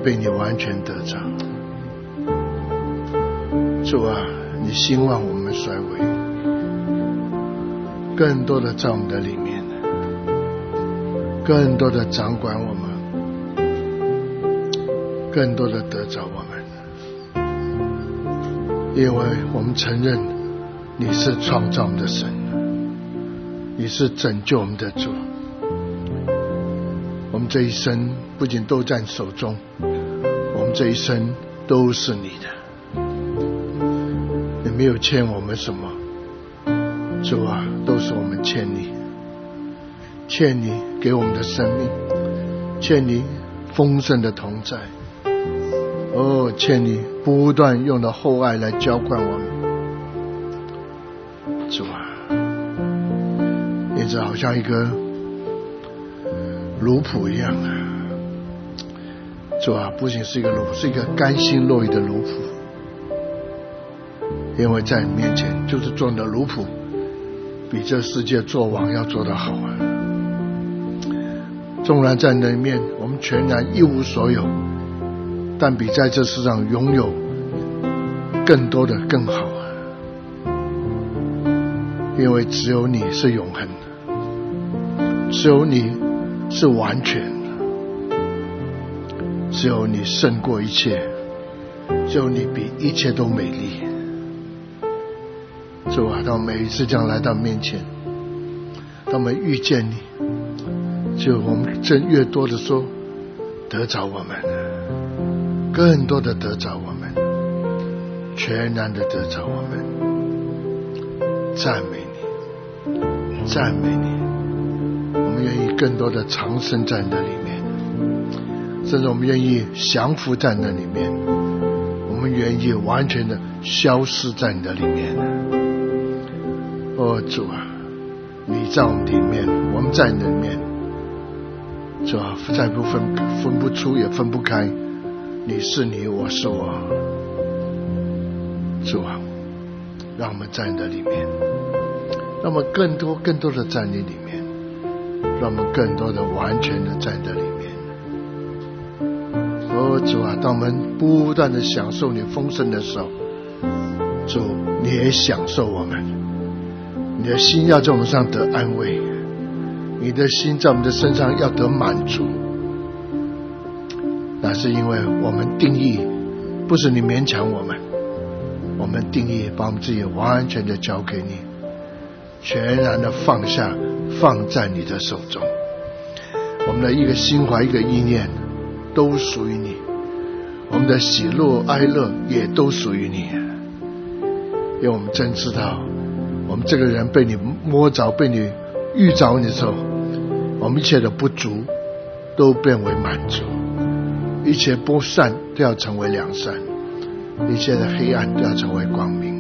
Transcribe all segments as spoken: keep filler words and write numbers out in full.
被你完全得着。主啊，你兴旺我们衰微，更多的在我们的里面，更多的掌管我们，更多的得着我们，因为我们承认你是创造我们的神，你是拯救我们的主。我们这一生不仅都在手中，我们这一生都是你的，你没有欠我们什么，主啊，都是我们欠你，欠你给我们的生命，欠你丰盛的同在，哦，欠你不断用的厚爱来浇灌我们。主啊，你这好像一个奴仆一样啊，主啊，不仅是一个奴仆，是一个甘心乐意的奴仆，因为在你面前就是做你的奴仆，比这世界做王要做得好啊。纵然在你里面我们全然一无所有，但比在这世上拥有更多的更好啊，因为只有你是永恒的，只有你是完全的，只有你胜过一切，只有你比一切都美丽。主啊，当每一次这样来到面前，当我们遇见你，就我们正越多的说得着我们，更多的得着我们，全然的得着我们。赞美你，赞美你，我们愿意更多的藏身在那里面，甚至我们愿意降服在那里面，我们愿意完全的消失在你的里面。哦，主啊，你在我们里面，我们在你的里面，主啊，再不分分不出也分不开，你是你，我是我。主啊，让我们在你的里面，让我们更多更多的在你里面，让我们更多的完全的在你的里面。哦，主啊，当我们不断的享受你丰盛的时候，主，你也享受我们，你的心要在我们上得安慰，你的心在我们的身上要得满足。那是因为我们定义不是你勉强我们，我们定义把我们自己完全的交给你，全然的放下，放在你的手中。我们的一个心怀一个意念都属于你，我们的喜乐哀乐也都属于你。因为我们真知道我们这个人被你摸着，被你遇着你的时候，我们一切的不足都变为满足，一切不善都要成为良善，一切的黑暗都要成为光明。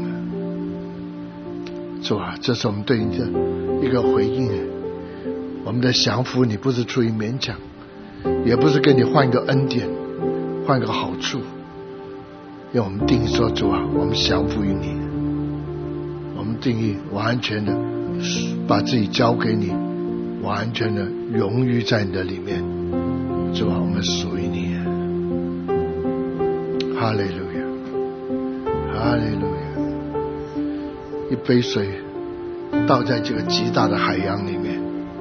主啊，这是我们对你的一个回应。我们的降服你不是出于勉强，也不是给你换一个恩典，换一个好处，因为我们定义说，主啊，我们降服于你，我们定义完全的把自己交给你，完全的融于在你的里面。主啊，我们属于你。哈利路亚，哈利路亚。一杯水倒在这个极大的海洋里面，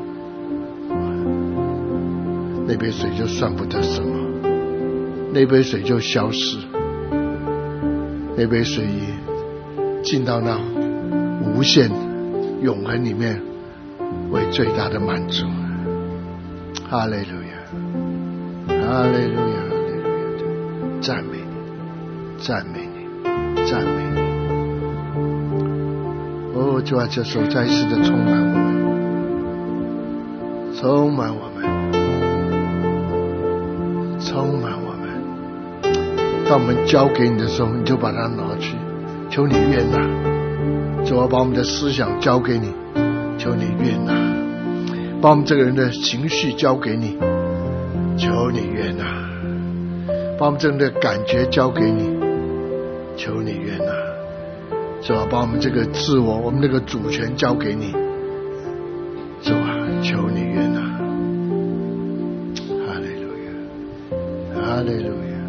那杯水就算不得什么，那杯水就消失，那杯水进到那无限永恒里面为最大的满足。哈利路亚，哈利路亚，哈利路亚，赞美你，赞美你，赞美你。哦，就在这时候再一次的充满我们，充满我们，充满我们。当我们交给你的时候，你就把它拿去，求你悦纳。主要把我们的思想交给你，求你悦纳。把我们这个人的情绪交给你，求你悦纳。把我们这个人的感觉交给你，求你悦纳。主啊，把我们这个自我，我们那个主权交给你。主啊，求你悦纳。哈利路亚，哈利路亚。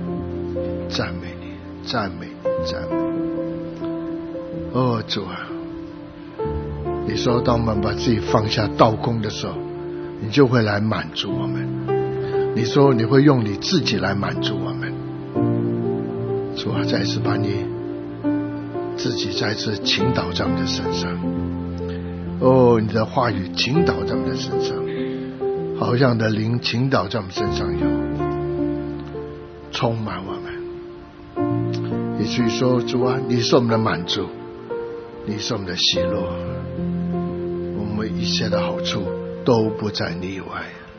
赞美你，赞美你，赞美你。哦，主啊，你说当我们把自己放下倒空的时候，你就会来满足我们。你说你会用你自己来满足我们。主啊，再次把你自己再次倾倒在我们的身上。哦，你的话语倾倒在我们的身上，好像你的灵倾倒在我们身上有，充满我们。以至于说，主啊，你是我们的满足，你是我们的喜乐，我们一切的好处都不在你以外。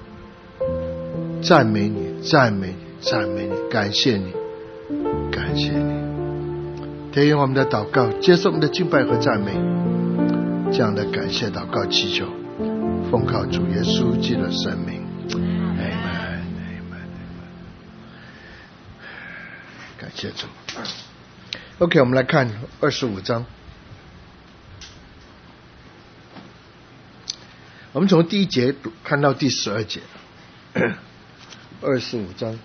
赞美你，赞美你，赞美你，感谢你，感谢你。听用我们的祷告，接受我们的敬拜和赞美，这样的感谢祷告祈求，奉靠主耶稣基督的圣名。Amen, Amen, Amen。感谢主。OK， 我们来看二十五章。我们从第一节看到第十二节，二十五章。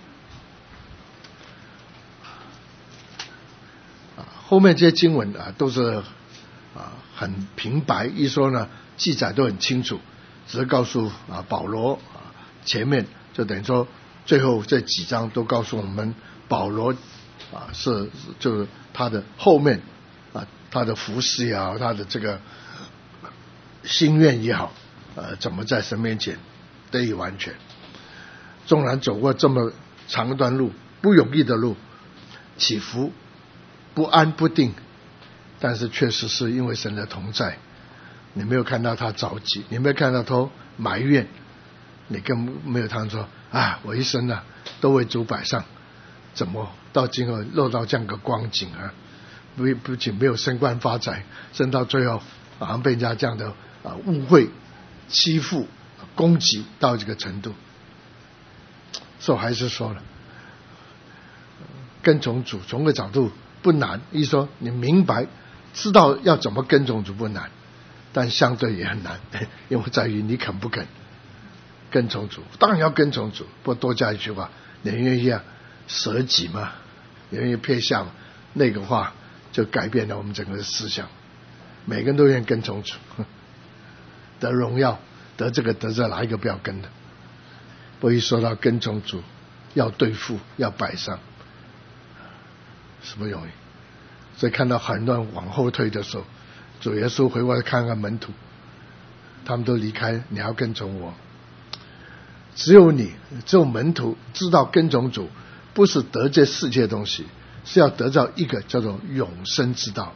后面这些经文啊，都是啊很平白，一说呢，记载都很清楚，只是告诉啊保罗啊前面就等于说最后这几章都告诉我们保罗啊是就是他的后面啊他的服侍也好，他的这个心愿也好，呃怎么在神面前得以完全。纵然走过这么长一段路，不容易的路，起伏不安不定，但是确实是因为神的同在。你没有看到他着急，你没有看到他埋怨，你更没有他说啊我一生啊都为主摆上，怎么到今后落到这样个光景啊？不不仅没有升官发财，升到最后好像被人家这样的啊误会欺负攻击到这个程度。所以我还是说了，跟从主从个角度不难，一说你明白知道要怎么跟从主不难，但相对也很难，因为在于你肯不肯跟从主。当然要跟从主，不过多加一句话，你愿意啊舍己吗？你愿意撇下吗？那个话就改变了我们整个思想。每个人都愿意跟从主，得荣耀得这个得这哪一个不要跟的？不一说到跟从主要对付要摆上是不容易。所以看到很多人往后退的时候，主耶稣回过来看看门徒，他们都离开，你要跟从我。只有你只有门徒知道跟从主不是得这世界的东西，是要得到一个叫做永生之道。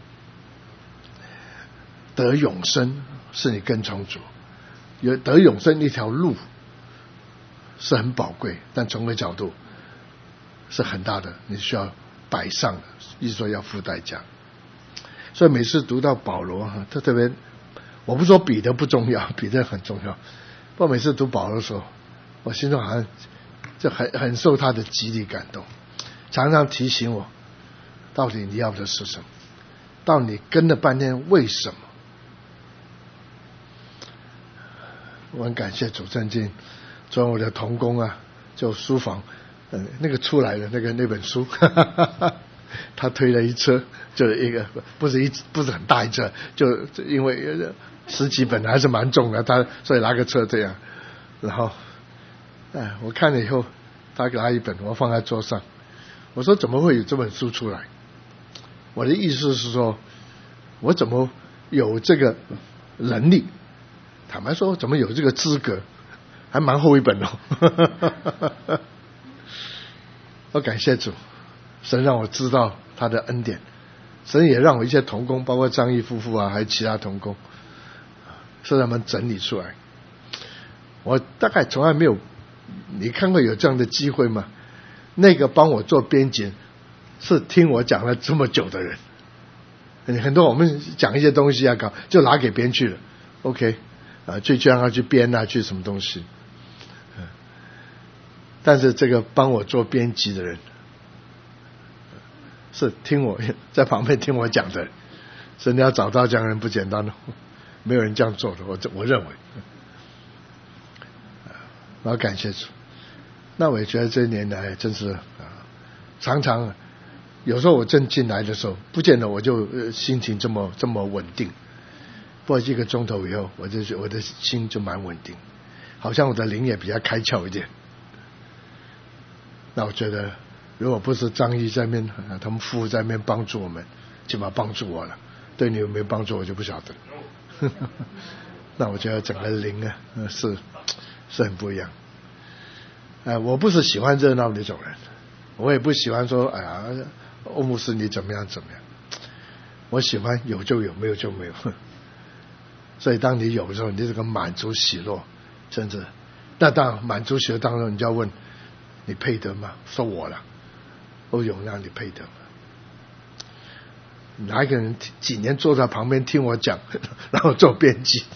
得永生是你跟从主，有得永生一条路是很宝贵，但从个角度是很大的，你需要摆上的，意思说要付代价。所以每次读到保罗他特别，我不说彼得不重要，彼得很重要，不过每次读保罗的时候，我心中好像就很很受他的激励感动，常常提醒我到底你要的是什么，到底你跟了半天为什么。我很感谢主正经昨天我的同工啊就书房呃那个出来的那个那本书哈哈哈哈，他推了一车，就是一个不是一不是很大一车，就因为十几本还是蛮重的，他所以拿个车这样，然后哎我看了以后他给他一本，我放在桌上，我说怎么会有这本书出来？我的意思是说我怎么有这个能力，坦白说怎么有这个资格，还蛮厚一本哦我感谢主，神让我知道他的恩典，神也让我一些同工包括张毅夫妇啊还有其他同工是他们整理出来。我大概从来没有，你看过有这样的机会吗？那个帮我做编辑是听我讲了这么久的人，很多我们讲一些东西啊搞就拿给别人去了 OK 啊，去让他去编啊去什么东西，但是这个帮我做编辑的人是听我在旁边听我讲的，真的要找到这样的人不简单，没有人这样做的，我我认为。然后感谢主，那我也觉得这一年来真是啊常常有时候我正进来的时候，不见得我就、呃、心情这么这么稳定。不过一个钟头以后，我就我的心就蛮稳定，好像我的灵也比较开窍一点。那我觉得，如果不是张毅在面，他们夫妇在面帮助我们，起码帮助我了。对你有没有帮助，我就不晓得。那我觉得整个灵啊，是是很不一样。呃，我不是喜欢热闹的那种人，我也不喜欢说，哎呀，欧牧师你怎么样怎么样。我喜欢有就有，没有就没有。所以当你有的时候，你这个满足喜乐，真的。那当然满足喜乐当中，你就要问，你配得吗？说我了，欧永让你配得吗？哪一个人几年坐在旁边听我讲，然后做编辑？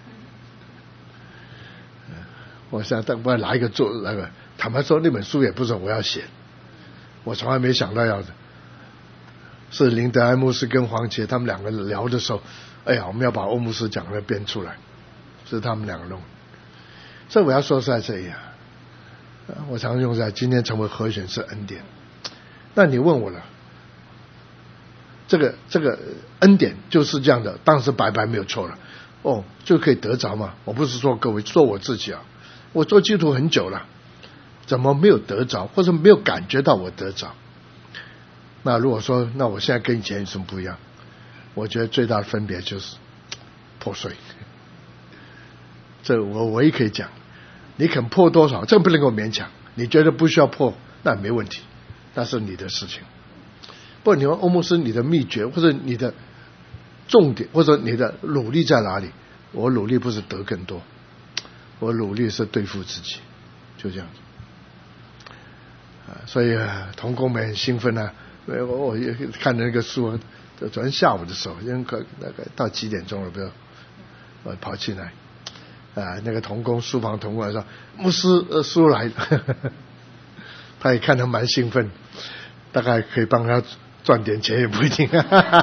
我想，但不知道哪一个做那个。坦白说，那本书也不是我要写，我从来没想到要的。是林德安牧师跟黄杰他们两个聊的时候，哎呀，我们要把欧牧师讲的编出来，是他们两个弄。所以我要说是在这里啊，我常用在今天成为和选是恩典。那你问我了，这个这个恩典就是这样的，当时白白没有错了，哦，就可以得着嘛？我不是说各位，说我自己啊，我做基督徒很久了，怎么没有得着，或者没有感觉到我得着？那如果说，那我现在跟以前有什么不一样？我觉得最大的分别就是破碎。这我唯一可以讲，你肯破多少，这不能够勉强。你觉得不需要破，那没问题，那是你的事情。不过你说欧牧师，你的秘诀或者你的重点或者你的努力在哪里？我努力不是得更多，我努力是对付自己，就这样子。啊，所以啊，同工们很兴奋啊。我我也看那个书，昨天下午的时候，因为那个到几点钟了，不要，我跑进来，啊，那个同工书房同工来说，牧师呃书来了，他也看得蛮兴奋，大概可以帮他赚点钱也不一定，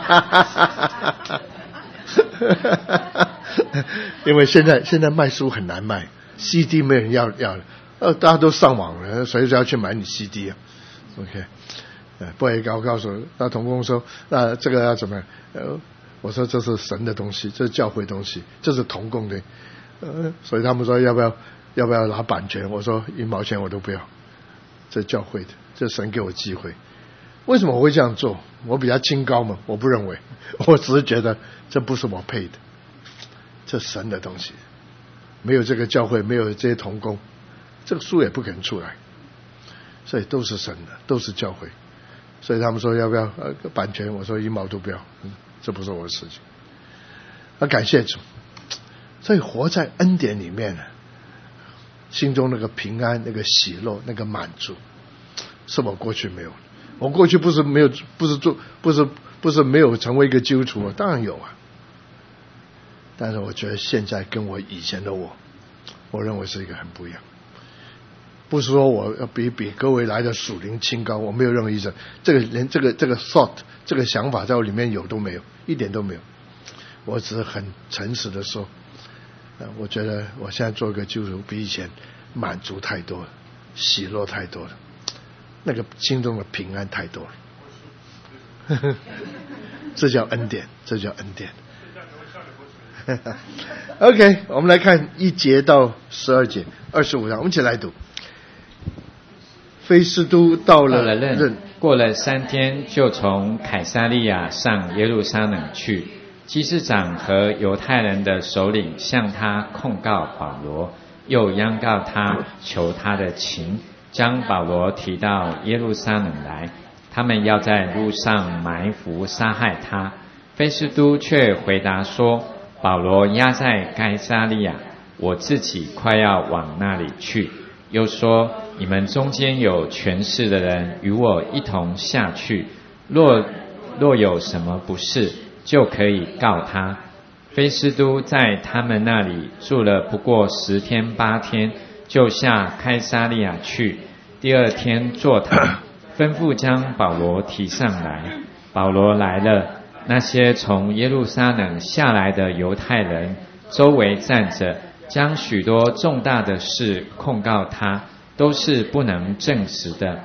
因为现在现在卖书很难卖 ，C D 没人要要了，呃，大家都上网了，谁就要去买你 C D 啊 ？OK。不会告告诉那同工说，那这个要怎么样？呃，我说这是神的东西，这是教会东西，这是同工的，呃，所以他们说要不要要不要拿版权？我说一毛钱我都不要，这是教会的，这神给我机会。为什么我会这样做？我比较清高嘛？我不认为，我只是觉得这不是我配的，这是神的东西，没有这个教会，没有这些同工，这个书也不可能出来，所以都是神的，都是教会。所以他们说要不要呃版权？我说一毛都不要，嗯，这不是我的事情。啊，感谢主，所以活在恩典里面呢，心中那个平安、那个喜乐、那个满足，是我过去没有。我过去不是没有，不是做，不是不是没有成为一个基督徒，当然有啊。但是我觉得现在跟我以前的我，我认为是一个很不一样。不是说我要比比各位来的属灵清高，我没有任何意思。这个连这个这个 thought 这个想法在我里面有都没有，一点都没有。我只是很诚实的说，呃，我觉得我现在做一个基督徒比以前满足太多了，喜乐太多了，那个心中的平安太多了。这叫恩典，这叫恩典。OK， 我们来看一节到十二节，二十五章，我们一起来读。菲斯都到了任， 过了三天，就从凯撒利亚上耶路撒冷去。祭司长和犹太人的首领向他控告保罗，又央告他，求他的情，将保罗提到耶路撒冷来。他们要在路上埋伏杀害他。菲斯都却回答说：保罗押在该撒利亚，我自己快要往那里去。又说：你们中间有权势的人与我一同下去，若若有什么不是，就可以告他。菲斯都在他们那里住了不过十天八天，就下开撒利亚去。第二天坐堂，吩咐将保罗提上来。保罗来了，那些从耶路撒冷下来的犹太人周围站着，将许多重大的事控告他，都是不能证实的。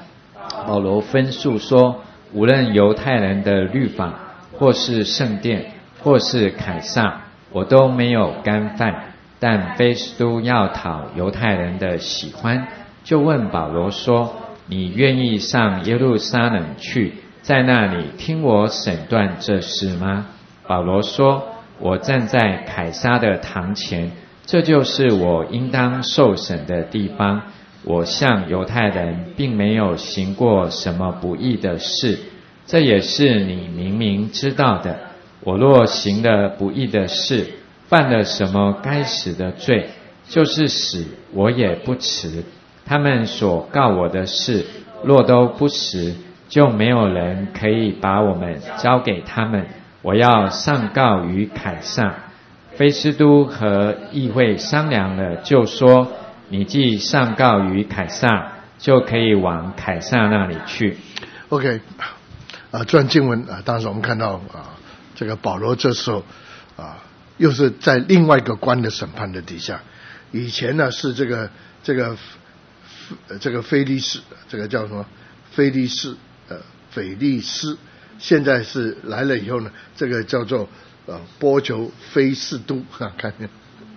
保罗分述说，无论犹太人的律法，或是圣殿，或是凯撒，我都没有干犯。但非斯都要讨犹太人的喜欢，就问保罗说，你愿意上耶路撒冷去，在那里听我审断这事吗？保罗说，我站在凯撒的堂前，这就是我应当受审的地方。我向犹太人并没有行过什么不义的事，这也是你明明知道的。我若行了不义的事，犯了什么该死的罪，就是死，我也不辞。他们所告我的事，若都不实，就没有人可以把我们交给他们。我要上告于凯撒。非斯都和议会商量了，就说，你既上告于凯撒，就可以往凯撒那里去。 OK， 啊，这段经文啊，当时我们看到啊，这个保罗这时候啊，又是在另外一个官的审判的底下。以前呢是这个这个这个菲利士，这个叫什么菲利士呃腓利斯，现在是来了以后呢，这个叫做呃波求菲斯都啊，看见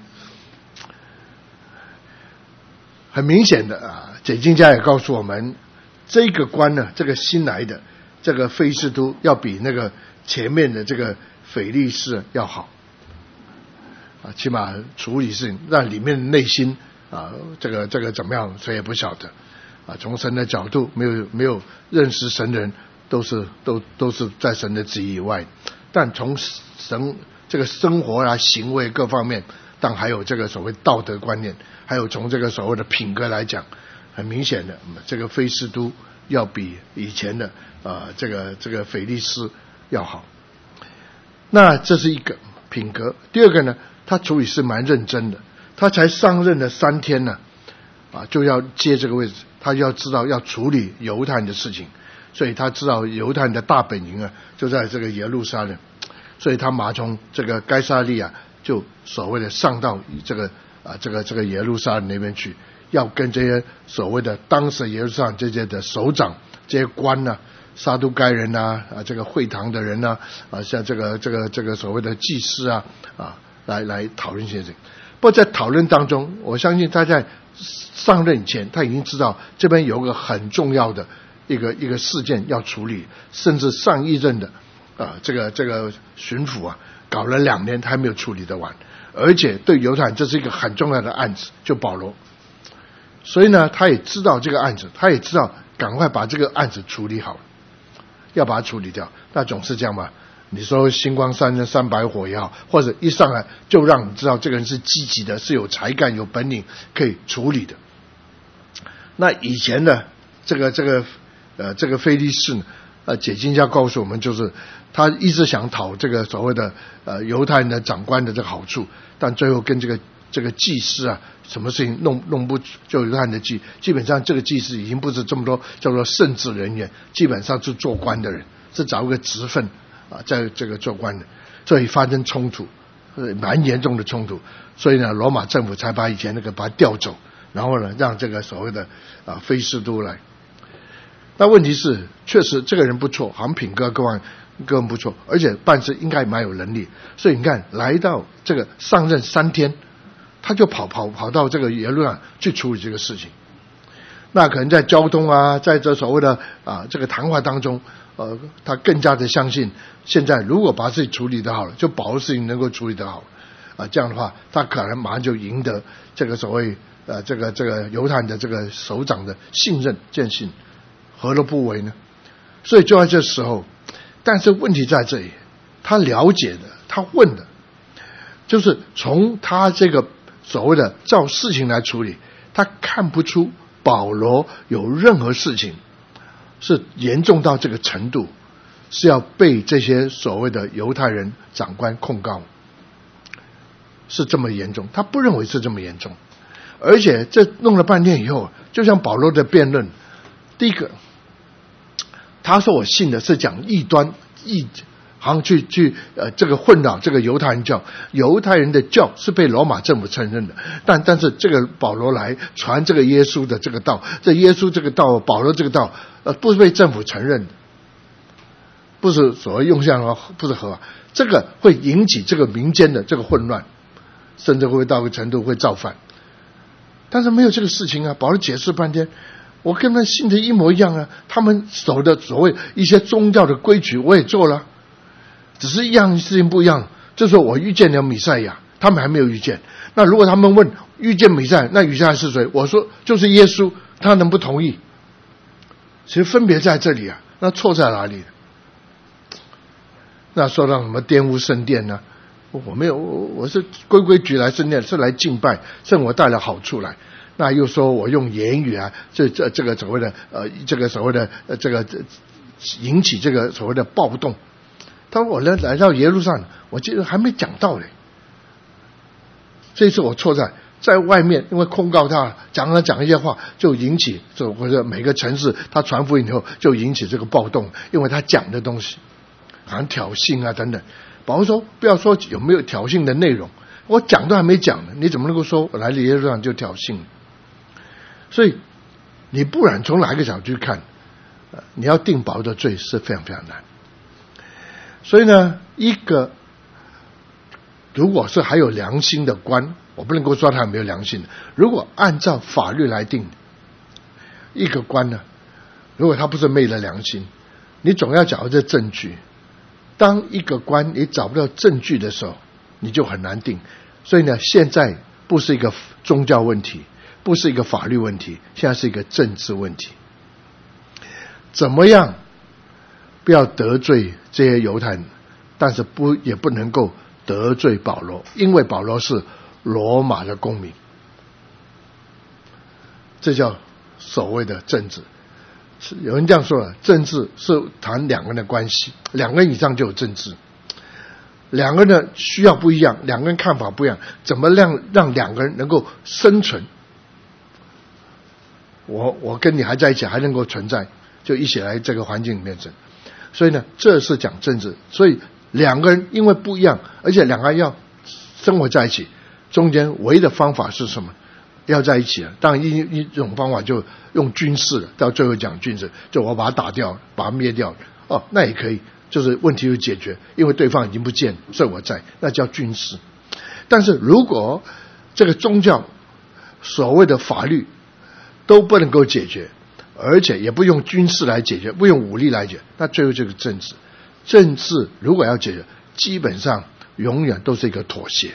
很明显的啊，解经家也告诉我们，这个官呢，这个新来的这个菲斯都要比那个前面的这个腓利士要好啊，起码处理事情让里面的内心啊，这个这个怎么样，谁也不晓得啊。从神的角度，没有没有认识神的人，都是都都是在神的旨意以外。但从神这个生活啊、行为各方面，但还有这个所谓道德观念，还有从这个所谓的品格来讲，很明显的，这个菲斯都要比以前的啊、呃、这个这个腓利斯要好。那这是一个品格。第二个呢，他处理是蛮认真的。他才上任了三天呢，啊，就要接这个位置，他要知道要处理犹太人的事情，所以他知道犹太人的大本营啊，就在这个耶路撒冷，所以他马从这个该撒利亚就所谓的上到这个啊这个这个耶路撒冷那边去，要跟这些所谓的当时耶路撒冷这些的首长、这些官呢、啊、撒都该人呐、啊、啊这个会堂的人呐 啊, 啊像这个这个这个所谓的祭司啊啊来来讨论这些事情。不过在讨论当中，我相信他在上任前，他已经知道这边有个很重要的一个一个事件要处理，甚至上一任的啊这个这个巡抚啊，搞了两年还没有处理得完，而且对犹太人这是一个很重要的案子，就保罗。所以呢，他也知道这个案子，他也知道赶快把这个案子处理好，要把它处理掉。那总是这样嘛。你说星光三人三百火也好，或者一上来就让你知道这个人是积极的，是有才干有本领可以处理的。那以前的这个这个呃这个菲利士呢，呃解经家告诉我们，就是他一直想讨这个所谓的呃犹太人的长官的这个好处，但最后跟这个这个祭司啊，什么事情弄弄不就犹太人的祭，基本上这个祭司已经不是这么多叫做圣职人员，基本上是做官的人，是找一个职分。啊，在这个做官的，所以发生冲突，呃，蛮严重的冲突。所以呢，罗马政府才把以前那个把他调走，然后呢，让这个所谓的啊菲斯都来。那问题是，确实这个人不错，好像品格各方各方不错，而且办事应该蛮有能力。所以你看，来到这个上任三天，他就跑跑跑到这个耶路撒冷去处理这个事情。那可能在交通啊，在这所谓的啊这个谈话当中。呃，他更加的相信，现在如果把事情处理得好了，就保罗事情能够处理得好，啊，这样的话，他可能马上就赢得这个所谓呃这个这个犹太人的这个首长的信任坚信，何乐不为呢？所以就在这时候，但是问题在这里，他了解的，他问的，就是从他这个所谓的照事情来处理，他看不出保罗有任何事情。是严重到这个程度，是要被这些所谓的犹太人长官控告，是这么严重。他不认为是这么严重，而且这弄了半天以后，就像保罗的辩论，第一个，他说我信的是讲异端异好像去去呃这个混淆这个犹太人教，犹太人的教是被罗马政府承认的，但但是这个保罗来传这个耶稣的这个道，这耶稣这个道，保罗这个道，呃不是被政府承认的，不是所谓用像不是合法，这个会引起这个民间的这个混乱，甚至会到一个程度会造反。但是没有这个事情啊，保罗解释半天，我跟他们信的一模一样啊，他们守的所谓一些宗教的规矩我也做了，只是一样事情不一样，就是我遇见了弥赛亚，他们还没有遇见。那如果他们问遇见弥赛亚，那弥赛亚是谁？我说就是耶稣，他能不同意？其实分别在这里啊，那错在哪里？那说到什么玷污圣殿呢？我没有，我是规规矩来圣殿，是来敬拜，圣我带来好处来。那又说我用言语啊，这这这个所谓的呃，这个所谓的呃，这个引起这个所谓的暴动。他说我来来到耶路撒冷，我记得还没讲到嘞。这次我错在在外面，因为控告他讲了讲一些话，就引起这或者每个城市他传福音以后就引起这个暴动，因为他讲的东西好像挑衅啊等等。保罗说不要说有没有挑衅的内容，我讲都还没讲呢，你怎么能够说我来了耶路撒冷就挑衅？所以你不然从哪一个角度去看，你要定保罗的罪是非常非常难。所以呢，一个如果是还有良心的官，我不能够说他没有良心的，如果按照法律来定，一个官呢，如果他不是昧了良心，你总要找到这证据。当一个官你找不到证据的时候，你就很难定。所以呢，现在不是一个宗教问题，不是一个法律问题，现在是一个政治问题。怎么样不要得罪这些犹太人，但是不也不能够得罪保罗，因为保罗是罗马的公民，这叫所谓的政治。有人这样说了，政治是谈两个人的关系，两个人以上就有政治。两个人的需要不一样，两个人看法不一样，怎么让让两个人能够生存？我我跟你还在一起，还能够存在，就一起来这个环境里面整。所以呢，这是讲政治。所以两个人因为不一样，而且两个人要生活在一起，中间唯一的方法是什么？要在一起了。当然一一种方法就用军事了，到最后讲军事，就我把它打掉，把它灭掉，哦，那也可以，就是问题就解决，因为对方已经不见，所以我在，那叫军事。但是如果这个宗教所谓的法律都不能够解决，而且也不用军事来解决，不用武力来解决，那最后这个政治，政治如果要解决，基本上永远都是一个妥协。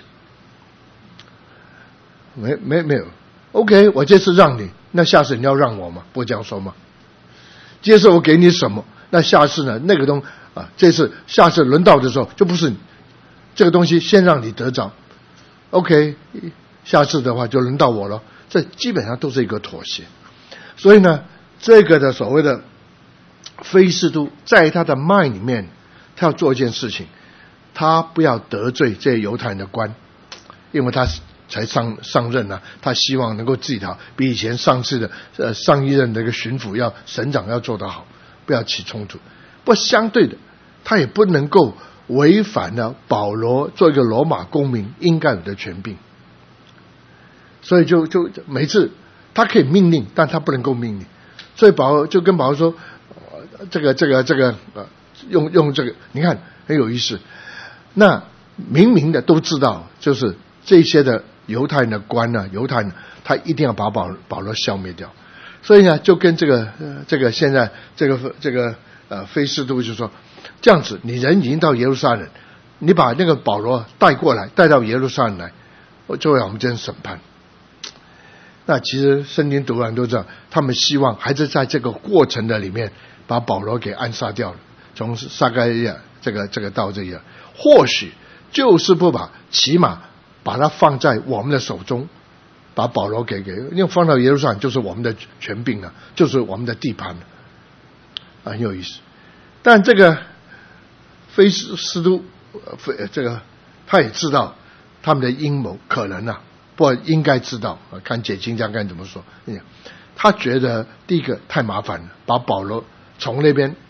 没没没有 ，OK， 我这次让你，那下次你要让我吗？不这样说吗？接受我给你什么，那下次呢？那个东啊，这次下次轮到的时候就不是你这个东西先让你得着 ，OK， 下次的话就轮到我了。这基本上都是一个妥协。所以呢，这个的所谓的非斯都在他的 mind 里面，他要做一件事情，他不要得罪这些犹太人的官，因为他才上上任啊，他希望能够自己好，比以前上次的呃上一任的一个巡抚要省长要做得好，不要起冲突。不过相对的，他也不能够违反了保罗做一个罗马公民应该有的权柄。所以就就每次他可以命令，但他不能够命令。所以保罗就跟保罗说，呃、这个这个这个呃用用这个，你看很有意思。那明明的都知道，就是这些的犹太人的官呢、啊，犹太人他一定要把保保罗消灭掉。所以呢，就跟这个、呃、这个现在这个这个呃非斯都就说，这样子，你人已经到耶路撒冷，你把那个保罗带过来，带到耶路撒冷来，就让我们进行审判。那其实圣经读完都知道，他们希望还是在这个过程的里面把保罗给暗杀掉了，从撒该利亚这个这个到这样，或许就是不把，起码把它放在我们的手中，把保罗给给，因为放到耶路撒冷就是我们的权柄了，就是我们的地盘了，啊，很有意思。但这个非斯都，非这个他也知道他们的阴谋可能啊。不应该知道，看解经家该怎么说。他觉得第一个太麻烦了，把保罗从那边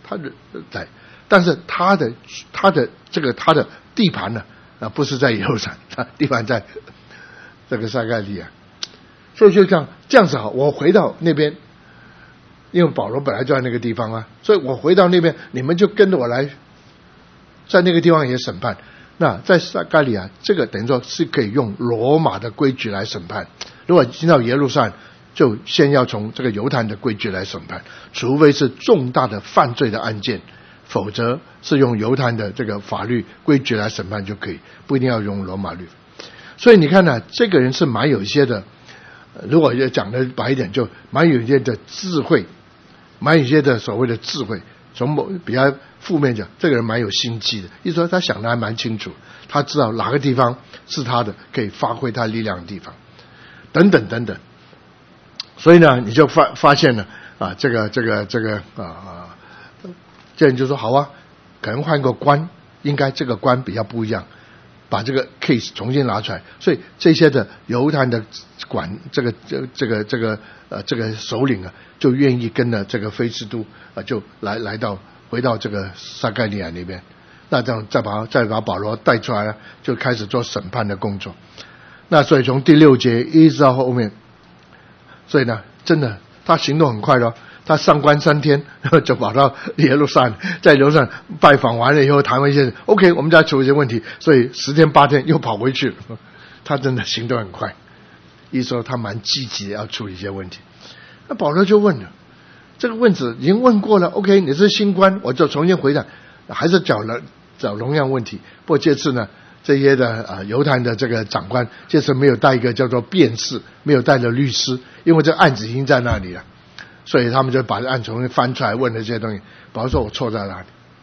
他的在，但是他的他的这个他的地盘呢啊不是在耶路撒冷，他地盘在这个撒该利亚，所以就这样这样子好，我回到那边，因为保罗本来就在那个地方啊，所以我回到那边，你们就跟着我来，在那个地方也审判。那在撒该利亚，这个等于说是可以用罗马的规矩来审判。如果进到耶路撒冷，就先要从这个犹太人的规矩来审判，除非是重大的犯罪的案件，否则是用犹太人的这个法律规矩来审判就可以，不一定要用罗马律。所以你看呢，这个人是蛮有一些的，如果要讲的白一点，就蛮有一些的智慧，蛮有一些的所谓的智慧。从某比较负面讲，这个人蛮有心机的，意思说他想的还蛮清楚，他知道哪个地方是他的可以发挥他力量的地方，等等等等。所以呢，你就发发现了啊，这个这个这个啊，这人就说好啊，可能换个官，应该这个官比较不一样，把这个 case 重新拿出来。所以这些的犹太的管这个这这个这个呃这个首领啊，就愿意跟着这个菲斯都啊，就来来到回到这个撒该利亚那边。那这样再把再把保罗带出来了，就开始做审判的工作。那所以从第六节一直到后面。所以呢，真的他行动很快了，他上关三天就跑到耶路撒冷，在耶路撒冷拜访完了以后谈完一些 OK 我们再处理一些问题，所以十天八天又跑回去了。他真的行动很快，意思说他蛮积极的要处理一些问题。那保罗就问了，这个问题已经问过了 OK 你是新官，我就重新回答，还是找了找同样问题。不过这次呢，这些的呃犹太的这个长官这次没有带一个叫做辩士，没有带着律师，因为这个案子已经在那里了，所以他们就把这案重新翻出来问了这些东西。保罗说我错在哪里？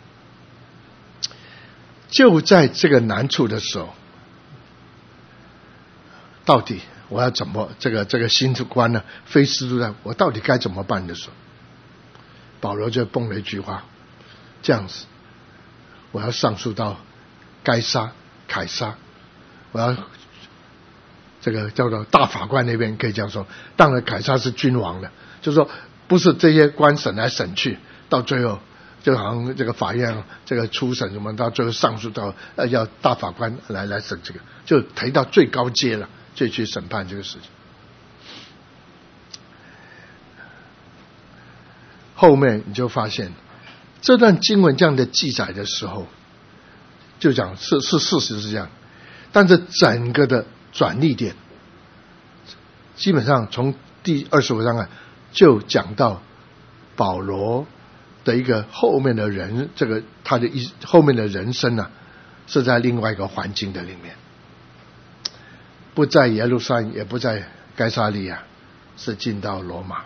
就在这个难处的时候，到底我要怎么这个这个新官呢？非斯都在，我到底该怎么办的时候，保罗就蹦了一句话，这样子，我要上诉到该撒凯撒，我要这个叫做大法官那边可以这样说。当然凯撒是君王的，就是说不是这些官审来审去，到最后就好像这个法院这个初审什么，到最后上诉到呃要大法官来来审这个，就提到最高阶了，就去审判这个事情。后面你就发现这段经文这样的记载的时候，就讲是是事实是这样，但是整个的转捩点基本上从第二十五章啊就讲到保罗的一个后面的人，这个他的一后面的人生啊是在另外一个环境的里面，不在耶路撒冷，也不在该撒利亚，是进到罗马。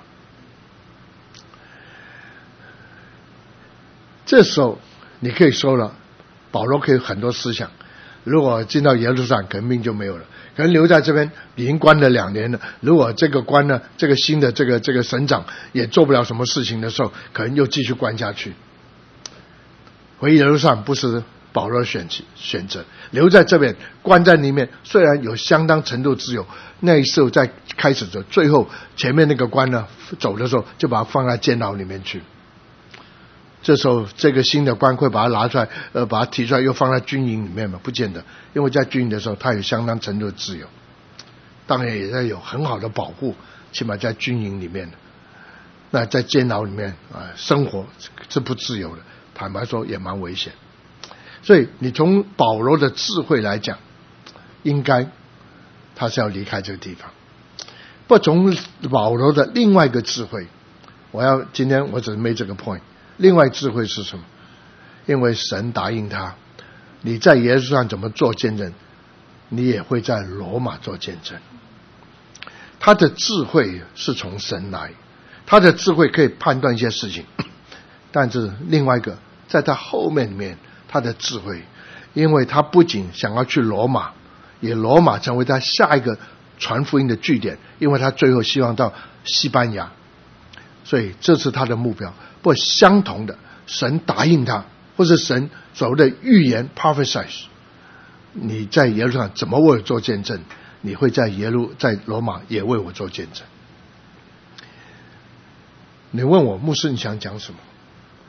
这时候你可以说了，保罗可以有很多思想，如果进到耶路撒冷可能命就没有了，可能留在这边已经关了两年了，如果这个关呢，这个新的这个这个省长也做不了什么事情的时候，可能又继续关下去。回耶路撒冷不是保罗选选择，留在这边关在里面，虽然有相当程度自由，那时候在开始的最后前面那个关呢走的时候就把他放在监牢里面去，这时候这个新的官会把他拿出来呃，把他提出来又放在军营里面嘛？不见得，因为在军营的时候他有相当程度的自由，当然也在有很好的保护，起码在军营里面，那在监牢里面啊、呃、生活是不自由的，坦白说也蛮危险。所以你从保罗的智慧来讲，应该他是要离开这个地方。不从保罗的另外一个智慧，我要今天我只是 make 这个 point。另外智慧是什么？因为神答应他，你在耶路撒冷怎么做见证，你也会在罗马做见证。他的智慧是从神来，他的智慧可以判断一些事情，但是另外一个在他后面里面，他的智慧，因为他不仅想要去罗马，也罗马成为他下一个传福音的据点，因为他最后希望到西班牙，所以这是他的目标。不相同的，神答应他，或是神所谓的预言 prophesize， 你在耶路撒冷怎么为我做见证，你会在耶路在罗马也为我做见证。你问我牧师你想讲什么？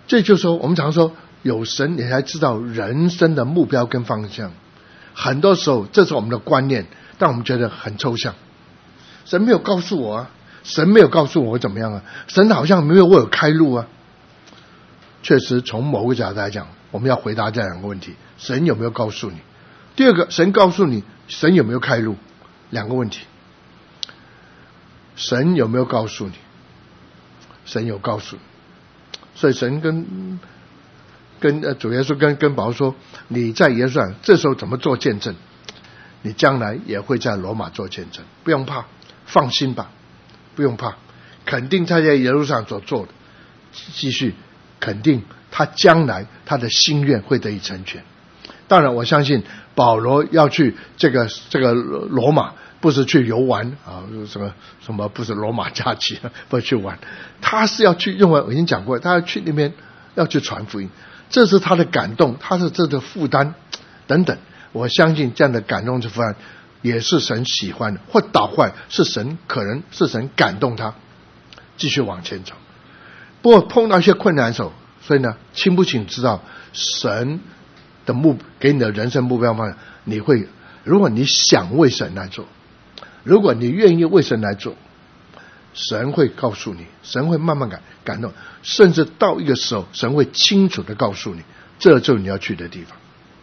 这就是说，我们常说有神，你才知道人生的目标跟方向。很多时候，这是我们的观念，但我们觉得很抽象。神没有告诉我啊，神没有告诉我怎么样啊，神好像没有为我开路啊。确实，从某个角度来讲，我们要回答这两个问题：神有没有告诉你？第二个，神告诉你，神有没有开路？两个问题。神有没有告诉你？神有告诉你。所以神跟跟呃主耶稣跟跟保罗说，你在耶路撒冷这时候怎么做见证，你将来也会在罗马做见证，不用怕，放心吧，不用怕，肯定他在耶路撒冷所做的，继续肯定他将来他的心愿会得以成全。当然我相信保罗要去这个这个罗马，不是去游玩啊，什么什么不是罗马假期，不是去玩，他是要去，因为我已经讲过，他要去那边要去传福音，这是他的感动，他是这个负担等等。我相信这样的感动之负担也是神喜欢的，或倒坏是神，可能是神感动他继续往前走。不过碰到一些困难的时候，所以呢，清不清知道神的目给你的人生目标方向，你会，如果你想为神来做，如果你愿意为神来做，神会告诉你，神会慢慢感感动，甚至到一个时候，神会清楚的告诉你，这就是你要去的地方。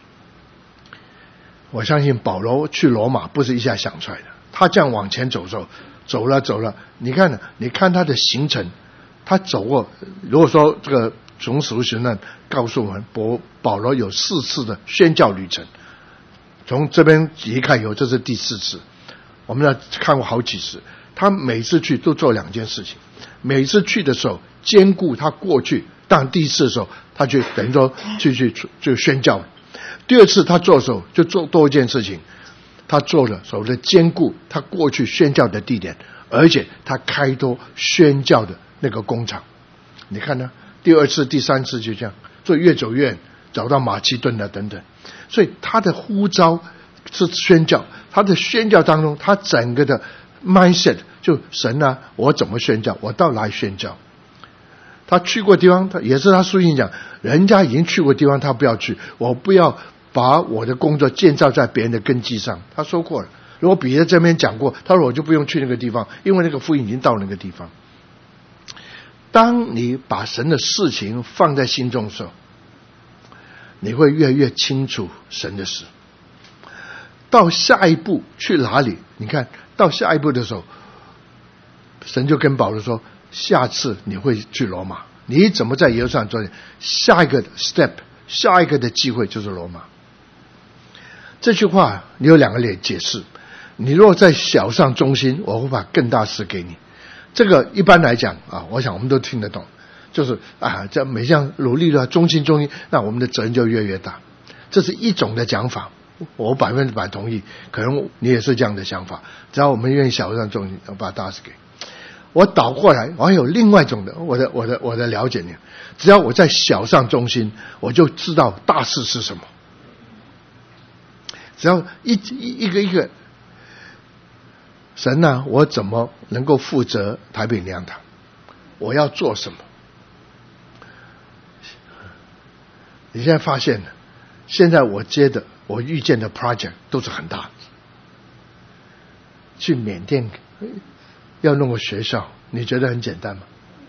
我相信保罗去罗马不是一下想出来的，他这样往前走走，走了走了，你看你看他的行程，他走过，如果说这个从使徒行传告诉我们，保保罗有四次的宣教旅程，从这边离开以后，这是第四次。我们要看过好几次，他每次去都做两件事情。每次去的时候，兼顾他过去，但第一次的时候，他就等于说去去就宣教。第二次他做的时候，就做多一件事情，他做了所谓的兼顾他过去宣教的地点，而且他开拓宣教的那个工厂。你看呢？第二次、第三次就这样，所以越走越远，找到马其顿了等等。所以他的呼召是宣教，他的宣教当中，他整个的 mindset 就神啊，我怎么宣教，我到哪里宣教。他去过地方，他也是他书信讲，人家已经去过地方他不要去，我不要把我的工作建造在别人的根基上。他说过了，如果彼得这边讲过，他说我就不用去那个地方，因为那个福音已经到那个地方。当你把神的事情放在心中的时候，你会越来越清楚神的事。到下一步去哪里？你看到下一步的时候，神就跟保罗说，下次你会去罗马，你怎么在耶路撒冷做？下一个 step， 下一个的机会就是罗马。这句话你有两个点解释。你如果在小上中心，我会把更大事给你。这个一般来讲啊，我想我们都听得懂，就是啊，这每项努力的中心中心，那我们的责任就越来越大。这是一种的讲法，我百分之百同意，可能你也是这样的想法。只要我们愿意小上中心，我把大事给。我倒过来，我还有另外一种的，我的我的我的了解呢。只要我在小上中心，我就知道大事是什么。只要一一一个一个。神啊，我怎么能够负责台北灵粮堂？我要做什么？你现在发现了，现在我接的我遇见的 project 都是很大的。去缅甸要弄个学校，你觉得很简单吗？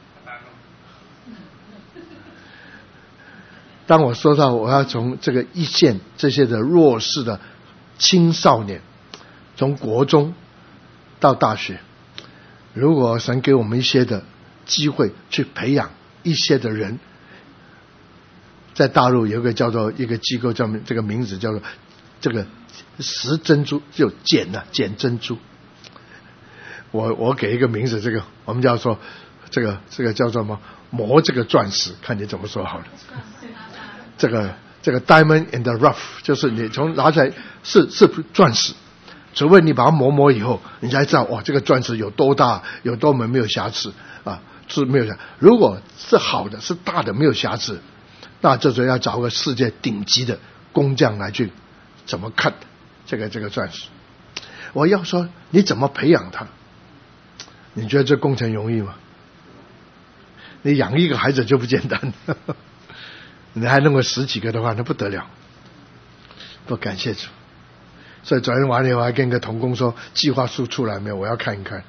当我说到我要从这个一线这些的弱势的青少年，从国中到大学，如果神给我们一些的机会去培养一些的人，在大陆有一个叫做一个机构，叫这个名字叫做这个拾珍珠，就捡了捡珍珠。我我给一个名字，这个我们叫做这个这个叫做什么磨这个钻石，看你怎么说好了。这个这个 diamond in the rough， 就是你从拿起来是是钻石。除非你把它磨磨以后，你才知道哇，这个钻石有多大，有多么没有瑕疵啊，是没有瑕疵。如果是好的，是大的，没有瑕疵，那这时候要找个世界顶级的工匠来去怎么看这个这个钻石。我要说，你怎么培养它？你觉得这工程容易吗？ 你养一个孩子就不简单，你还弄个十几个的话，那不得了。不，感谢主。所以昨天晚上我还跟一个同工说，计划书出来没有？我要看一看。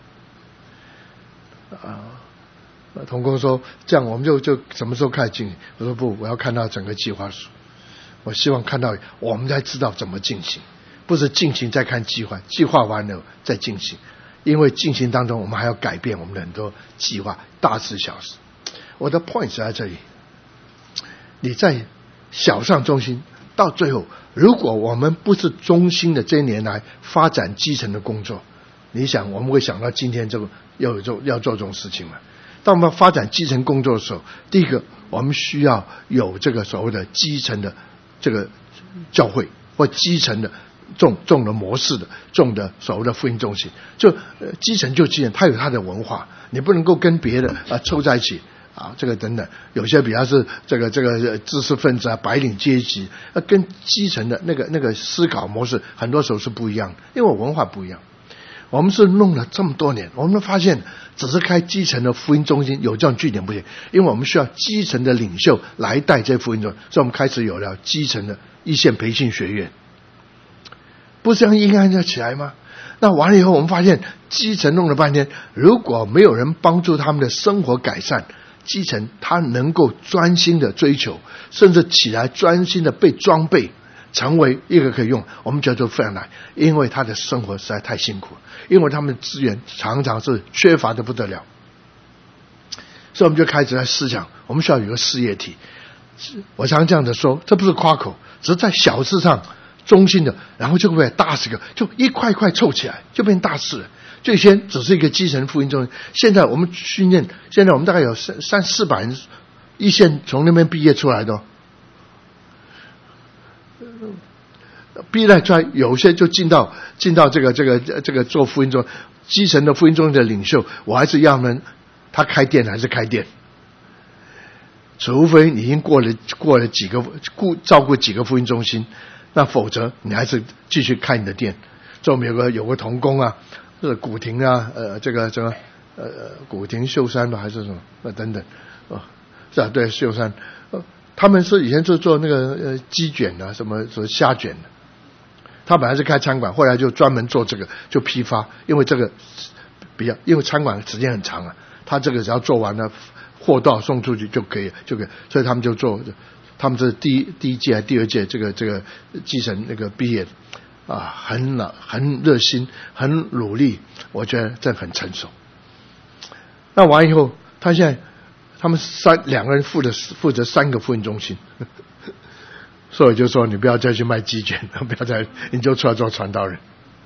啊，同工说这样我们就就什么时候开始进行？我说不，我要看到整个计划书。我希望看到我们才知道怎么进行，不是进行再看计划，计划完了再进行。因为进行当中我们还要改变我们的很多计划，大事小事。我的 point 是在这里，你在小上中心到最后，如果我们不是中心的这一年来发展基层的工作，你想我们会想到今天这个要有做要做这种事情吗？当我们发展基层工作的时候，第一个我们需要有这个所谓的基层的这个教会或基层的重重的模式的重的所谓的福音中心，就、呃、基层就基层，它有它的文化，你不能够跟别的啊凑在一起啊，这个等等，有些比较是这个这个知识分子啊、白领阶级，呃，跟基层的那个那个思考模式，很多时候是不一样的，因为文化不一样。我们是弄了这么多年，我们发现只是开基层的福音中心有这样据点不行，因为我们需要基层的领袖来带这福音中心，所以我们开始有了基层的一线培训学院。不是这样应该要起来吗？那完了以后，我们发现基层弄了半天，如果没有人帮助他们的生活改善，基层他能够专心的追求，甚至起来专心的被装备，成为一个可以用，我们叫做非常难，因为他的生活实在太辛苦了，因为他们的资源常常是缺乏的不得了，所以我们就开始在思想，我们需要有个事业体。我常这样的说，这不是夸口，只是在小事上中心的，然后就会大事个，就一块一块凑起来，就变大事了。最先只是一个基层福音中心，现在我们训练，现在我们大概有三三四百人，一线从那边毕业出来的、哦，毕业出来有些就进到进到这个这个这个做福音中基层的福音中的领袖，我还是要他们他开店还是开店，除非你已经过了过了几个顾照顾几个福音中心。那否则你还是继续开你的店。这我们有个有个同工啊，是古亭啊，呃，这个这个呃古亭秀山吧还是什么呃等等，哦，是啊，对，秀山，呃，他们是以前是做那个呃鸡卷啊，什么什么虾卷的。他本来是开餐馆，后来就专门做这个，就批发，因为这个比较，因为餐馆时间很长啊，他这个只要做完了，货到送出去就可以，就可以，所以他们就做。他们是第一第一届还第二届这个这个基层那个毕业啊，很老很热心很努力，我觉得这很成熟。那完以后，他现在他们三两个人负责负责三个福音中心，所以我就说你不要再去卖鸡卷，不要再你就出来做传道人。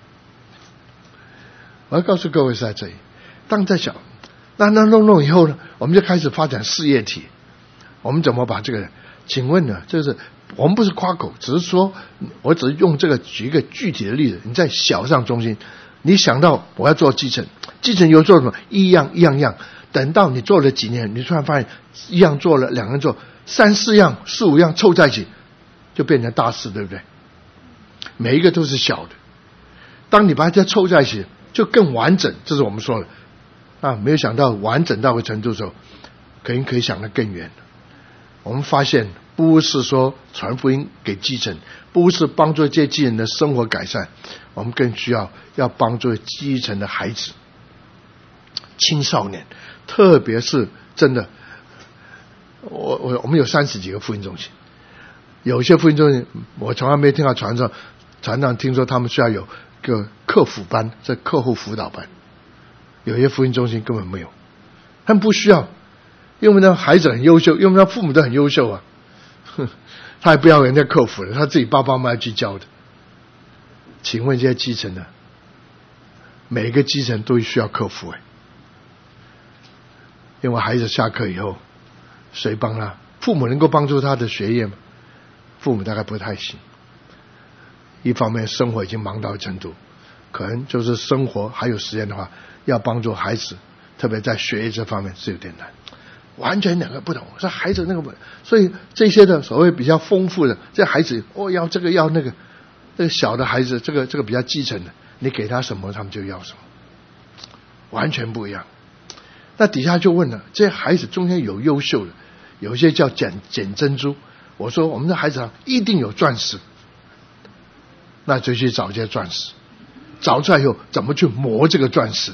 我要告诉各位是在这里，当在想，那那弄弄以后呢，我们就开始发展事业体，我们怎么把这个人？请问呢，就是我们不是夸口，只是说我只是用这个举一个具体的例子。你在小上中心，你想到我要做基层，基层有做什么一样一样一样，等到你做了几年，你突然发现一样做了，两个人做三四样四五样凑在一起，就变成大事，对不对？每一个都是小的，当你把它凑在一起，就更完整。这是我们说的啊，没有想到完整到个程度的时候，可能可以想得更远。我们发现不是说传福音给基层，不是帮助这些基层的生活改善，我们更需要要帮助基层的孩子、青少年，特别是真的，我我我们有三十几个福音中心，有些福音中心我从来没听到传上传上听说他们需要有个客服班，这客户辅导班，有些福音中心根本没有，他们不需要。因为那孩子很优秀，因为那父母都很优秀啊，哼，他还不要人家克服了，他自己爸爸妈妈去教的。请问这些基层的，每个基层都需要克服哎，因为孩子下课以后，谁帮他？父母能够帮助他的学业吗？父母大概不太行。一方面生活已经忙到程度，可能就是生活还有时间的话，要帮助孩子，特别在学业这方面是有点难。完全两个不同，这孩子那个不，所以这些的所谓比较丰富的，这孩子哦要这个要那个，这个小的孩子这个这个比较基层的，你给他什么他们就要什么，完全不一样。 那底下就问了，这些孩子中间有优秀的，有一些叫捡捡珍珠。我说我们的孩子上一定有钻石，那就去找这些钻石，找出来以后怎么去磨这个钻石。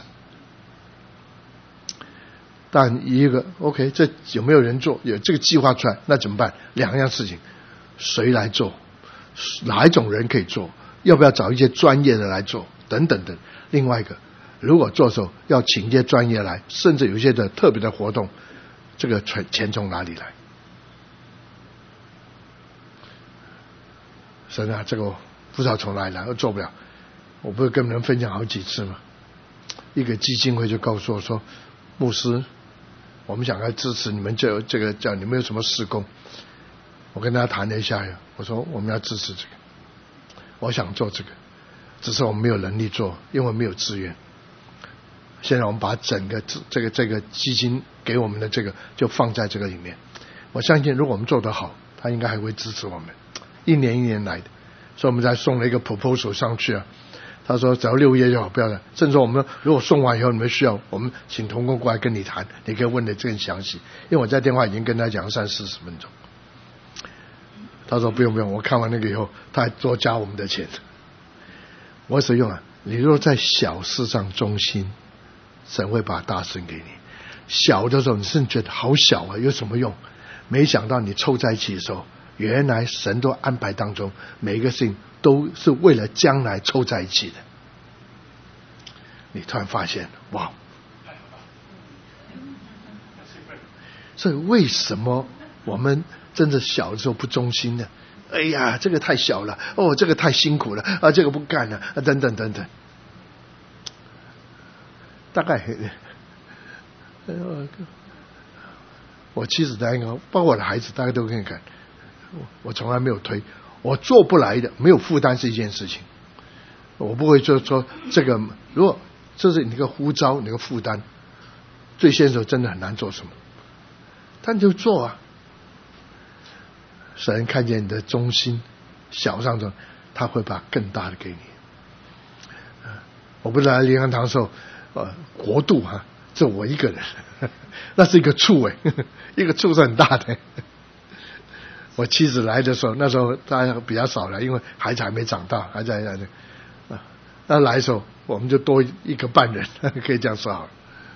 但一个 OK， 这有没有人做？有这个计划出来，那怎么办？两样事情，谁来做？哪一种人可以做？要不要找一些专业的来做？等等等。另外一个，如果做的时候要请一些专业来，甚至有一些的特别的活动，这个钱从哪里来？神啊，这个我不知道从哪里来，我做不了。我不是跟你们分享好几次吗？一个基金会就告诉我说，牧师，我们想要支持你们这这个叫你们有什么事工？我跟大家谈了一下，我说我们要支持这个，我想做这个，只是我们没有能力做，因为没有资源。现在我们把整个这个这个基金给我们的这个就放在这个里面。我相信如果我们做得好，他应该还会支持我们。一年一年来的，所以我们才送了一个 proposal 上去啊。他说只要六页就好，不要了。甚至我们如果送完以后你们需要，我们请同工过来跟你谈，你可以问的更详细。因为我在电话已经跟他讲了三四十分钟。他说不用不用，我看完那个以后，他还多加我们的钱。我所用啊，你若在小事上忠心，神会把大事给你。小的时候你甚至觉得好小啊，有什么用？没想到你凑在一起的时候，原来神都安排当中，每一个事情都是为了将来凑在一起的。你突然发现，哇！所以为什么我们真的小的时候不忠心呢？哎呀，这个太小了，哦，这个太辛苦了，啊，这个不干了，啊，等等等等。大概，我妻子大概，包括我的孩子，大家都可以看。我从来没有推，我做不来的，没有负担是一件事情。我不会就说这个，如果这是你个呼召，你个负担，最先的时候真的很难做什么，但就做啊。神看见你的忠心，小上头，他会把更大的给你。我不是来灵粮堂的时候，呃，国度哈、啊，这我一个人，那是一个处哎，一个处是很大的。我妻子来的时候，那时候大家比较少了，因为孩子还没长大，还在那里啊。那来的时候，我们就多一个半人，可以这样说好了。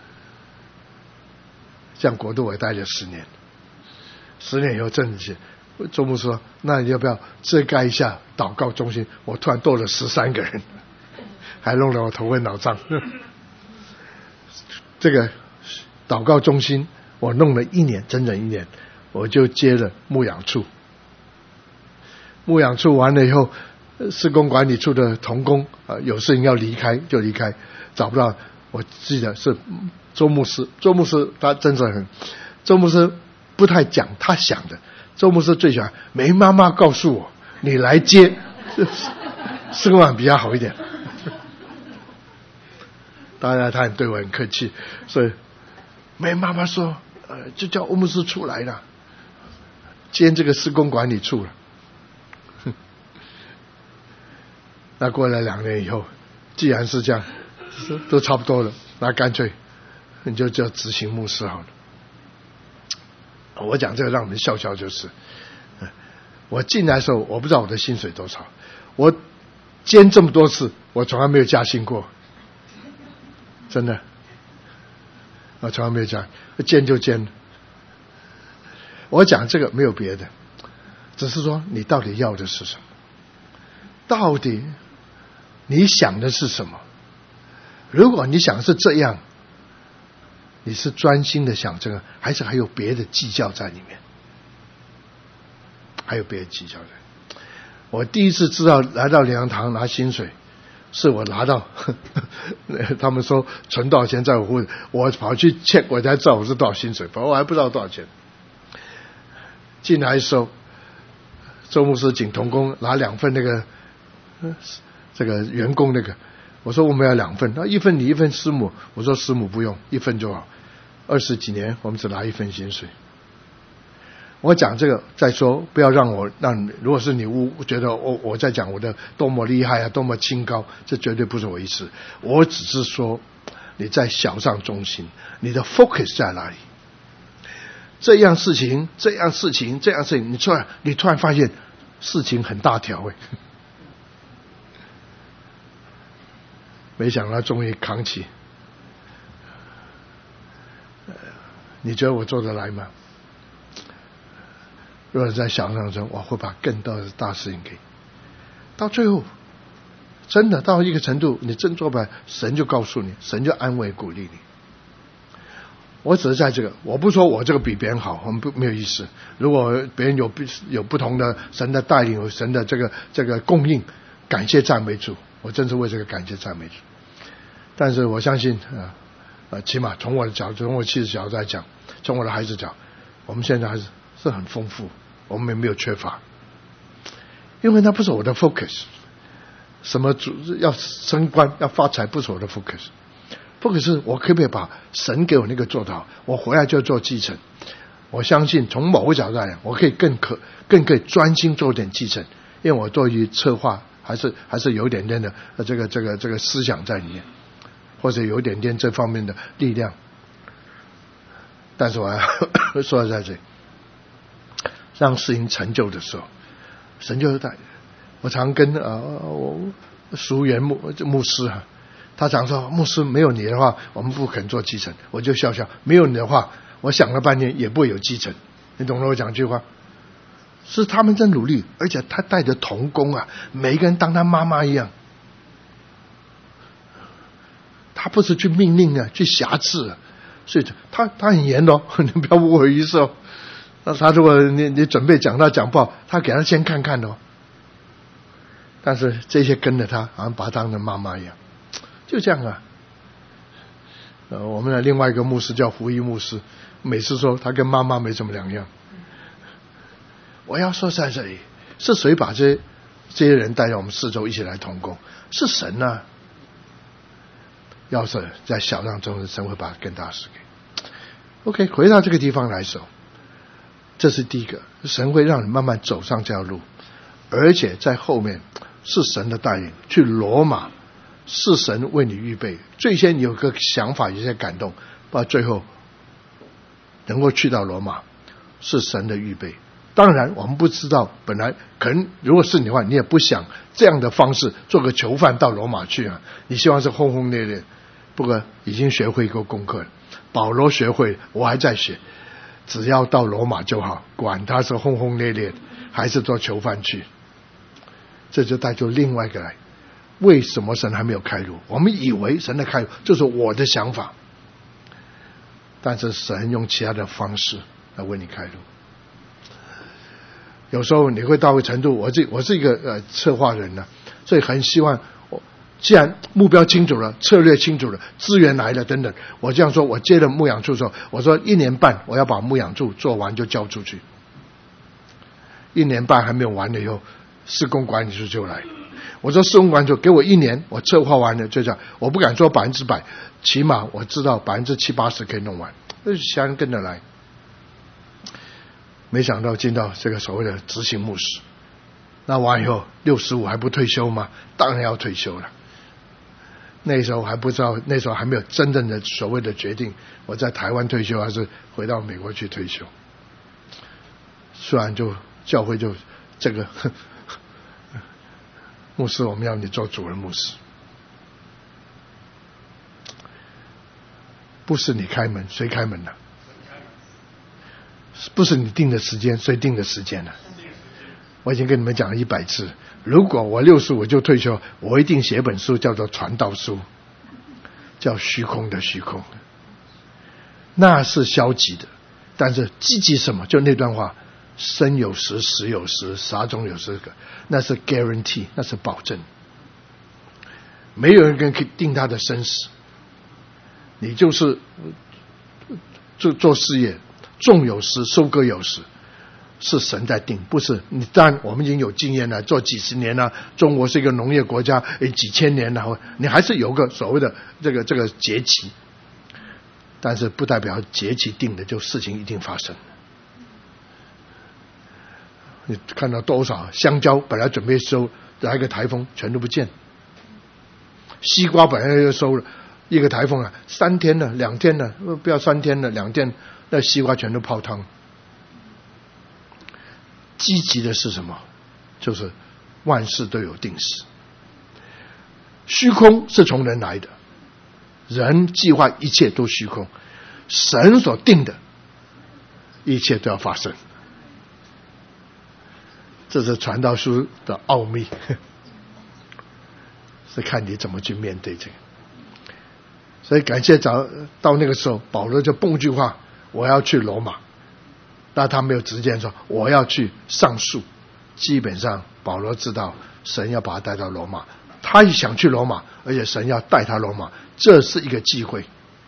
像国度我待了十年，十年以后真的是，周牧说：“那你要不要遮盖一下祷告中心？”我突然多了十三个人，还弄得我头昏脑胀。这个祷告中心我弄了一年，整整一年。我就接了牧养处，牧养处完了以后，施工管理处的同工啊、呃，有事情要离开就离开，找不到。我记得是周牧师，周牧师他真的很，周牧师不太讲他想的，周牧师最喜欢梅妈妈告诉我你来接，施工管比较好一点。当然他很对我很客气，所以梅妈妈说，呃，就叫欧牧师出来了。兼这个施工管理处了，那过了两年以后，既然是这样，都差不多了，那干脆你就叫执行牧师好了。我讲这个让你们笑笑就是，我进来的时候我不知道我的薪水多少，我兼这么多次，我从来没有加薪过，真的，我从来没有加，兼就兼了。我讲这个没有别的，只是说你到底要的是什么？到底你想的是什么？如果你想是这样，你是专心的想这个，还是还有别的计较在里面？还有别的计较在。我第一次知道来到灵粮堂拿薪水，是我拿到呵呵他们说存多少钱在我户，我跑去 check 我才知道我是多少薪水，我还不知道多少钱。进来的时候，周牧师请同工拿两份那个这个员工那个，我说我们要两份，那一份你一份师母，我说师母不用，一份就好。二十几年我们只拿一份薪水。我讲这个再说，不要让我让如果是你误觉得我我在讲我的多么厉害啊，多么清高，这绝对不是我意思。我只是说， 你在小上中心，你的 focus 在哪里？这样事情，这样事情，这样事情，你突然你突然发现事情很大条哎，没想到终于扛起。你觉得我做得来吗？如果在小上中，我会把更多的大事情给到最后，真的到一个程度，你真做不来，神就告诉你，神就安慰鼓励你。我只是在这个，我不说我这个比别人好，我们不没有意思。如果别人有有不同的神的带领，有神的这个这个供应，感谢赞美主，我真是为这个感谢赞美主。但是我相信啊。呃，起码从我的角度，从我妻子角度来讲，从我的孩子讲，我们现在还是是很丰富，我们也没有缺乏，因为那不是我的 focus。什么主要升官要发财不是我的 focus，focus 是我可不可以把神给我那个做到，我回来就做继承。我相信从某个角度来讲，我可以更可更可以专心做点继承，因为我对于策划还是还是有一点点的这个这个这个思想在里面。或者有一点点这方面的力量，但是我要说在这里，让事情成就的时候，神就是在。我常跟呃我熟员牧牧师啊，他常说牧师没有你的话，我们不肯做继承。我就笑笑，没有你的话，我想了半天也不会有继承。你懂了我讲这句话？是他们在努力，而且他带着同工啊，每一个人当他妈妈一样。他不是去命令啊，去辖制啊，所以他他很严哦，你不要误会意思哦。那他如果你你准备讲他讲不好，他给他先看看哦。但是这些跟着他，好像把他当成妈妈一样，就这样啊。呃，我们的另外一个牧师叫福音牧师，每次说他跟妈妈没什么两样。我要说在这里，是谁把这些这些人带到我们四周一起来同工？是神啊。要是在小让中，神会把更大事给。OK， 回到这个地方来说，这是第一个，神会让你慢慢走上这条路，而且在后面是神的带领。去罗马是神为你预备，最先你有个想法，有些感动，到最后能够去到罗马是神的预备。当然我们不知道，本来可能如果是你的话，你也不想这样的方式做个囚犯到罗马去啊，你希望是轰轰烈烈。不过已经学会一个功课了，保罗学会，我还在学，只要到罗马就好，管他是轰轰烈烈还是做囚犯去。这就带出另外一个来，为什么神还没有开路？我们以为神的开路就是我的想法，但是神用其他的方式来为你开路。有时候你会到一个程度，我这我是一个呃策划人呢、啊，所以很希望我既然目标清楚了，策略清楚了，资源来了等等，我这样说，我接了牧养处之后，我说一年半我要把牧养处做完就交出去。一年半还没有完了以后，施工管理处就来。我说施工管理处给我一年，我策划完了就这样，我不敢说百分之百，起码我知道百分之七八十可以弄完，其他人跟着来。没想到进到这个所谓的执行牧师，那完以后六十五还不退休吗？当然要退休了。那时候还不知道，那时候还没有真正的所谓的决定，我在台湾退休还是回到美国去退休。虽然就教会就这个牧师，我们要你做主任牧师，不是你开门，谁开门呢？不是你定的时间，谁定的时间呢？我已经跟你们讲了一百次，如果我六十五就退休，我一定写本书叫做传道书，叫虚空的虚空。那是消极的，但是积极什么？就那段话，生有时，死有时，啥种有时个，那是 guarantee， 那是保证。没有人可以定他的生死，你就是做做事业，种有时，收割有时，是神在定，不是你。当然我们已经有经验了，做几十年了，中国是一个农业国家，几千年了，你还是有个所谓的这个这个节期，但是不代表节期定的就事情一定发生。你看到多少香蕉本来准备收，来个台风全都不见，西瓜本来要收了， 一个台风啊，三天了，两天了，不要三天了，两天，那西瓜全都泡汤。积极的是什么？就是万事都有定时。虚空是从人来的，人计划一切都虚空，神所定的一切都要发生。这是传道书的奥秘，是看你怎么去面对这个。所以感谢早到那个时候，保罗就蹦一句话：我要去罗马。那他没有直接说我要去上诉，基本上保罗知道神要把他带到罗马，他也想去罗马，而且神要带他罗马，这是一个机会。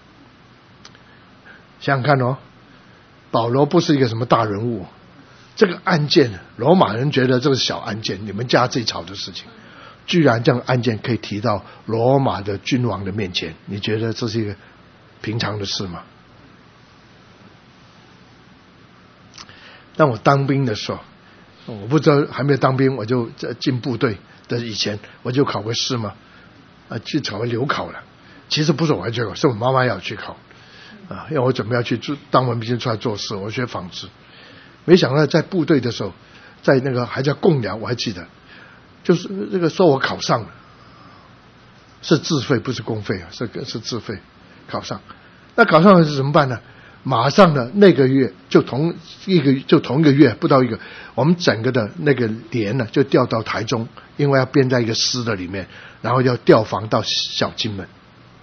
想想看哦，保罗不是一个什么大人物，这个案件罗马人觉得这个小案件，你们家自己吵的事情，居然这样案件可以提到罗马的君王的面前，你觉得这是一个平常的事吗？当我当兵的时候，我不知道还没有当兵，我就进部队的以前，我就考过试嘛，啊，去考个留考了。其实不是我要去考，是我妈妈要去考，啊，因为我准备要去做当完兵出来做事，我学纺织。没想到在部队的时候，在那个还叫共寮，我还记得，就是这个说我考上了，是自费不是公费啊，是是自费考上。那考上了是怎么办呢？马上的那个月就同一个就同一个月不到一个，我们整个的那个连呢就调到台中，因为要编在一个师的里面，然后要调防到小金门。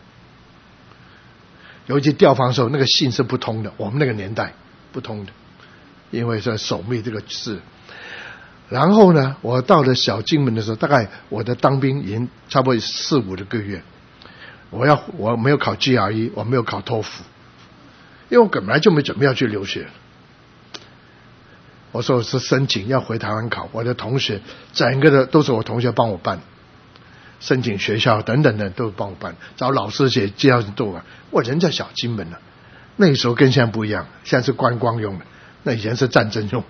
尤其调防的时候，那个信是不通的，我们那个年代不通的，因为是守密这个事。然后呢，我到了小金门的时候，大概我的当兵已经差不多四五个月，我要我没有考 G R E， 我没有考托福。因为我本来就没准备要去留学，我说我是申请要回台湾考，我的同学整个的都是我同学帮我办，申请学校等等的都帮我办，找老师写介绍都完。我人在小金门呢、啊，那个时候跟现在不一样，现在是观光用的，那以前是战争用的。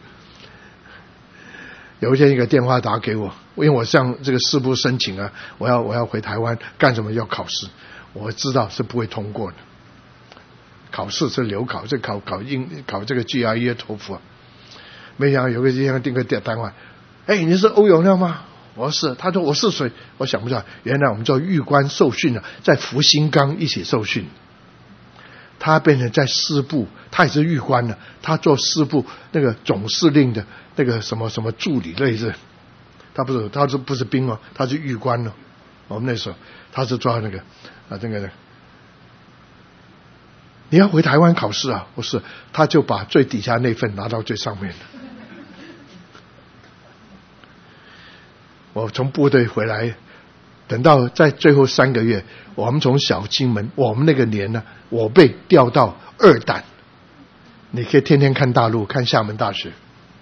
有一天一个电话打给我，因为我向这个师部申请啊，我要我要回台湾干什么要考试，我知道是不会通过的。考试是留考，这考考英考这个 G R E 托福、啊，没想到有个地方订个电话，哎，你是欧永亮吗？我是，他说我是谁？我想不起来，原来我们叫狱官受训了、啊，在福兴岗一起受训。他变成在师部，他也是狱官了，他做师部那个总司令的那个什么什么助理类似，他不是他是不是兵哦，他是狱官哦。我们那时候他是抓那个啊这个呢。你要回台湾考试啊？不是，他就把最底下那份拿到最上面了。我从部队回来，等到在最后三个月，我们从小金门，我们那个年呢，我被调到二胆。你可以天天看大陆，看厦门大学，